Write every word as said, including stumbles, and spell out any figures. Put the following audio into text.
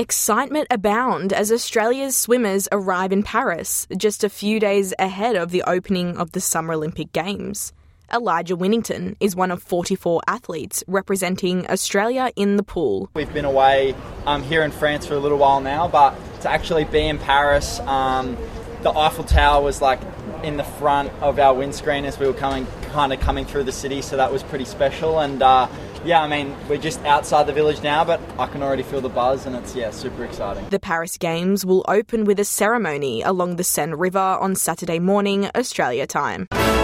Excitement abound as Australia's swimmers arrive in Paris, just a few days ahead of the opening of the Summer Olympic Games. Elijah Winnington is one of forty-four athletes representing Australia in the pool. We've been away um, here in France for a little while now, but to actually be in Paris, um, the Eiffel Tower was like in the front of our windscreen as we were coming, kind of coming through the city, so that was pretty special. And uh, yeah, I mean, we're just outside the village now, but I can already feel the buzz, and it's, yeah, super exciting. The Paris Games will open with a ceremony along the Seine River on Saturday morning, Australia time.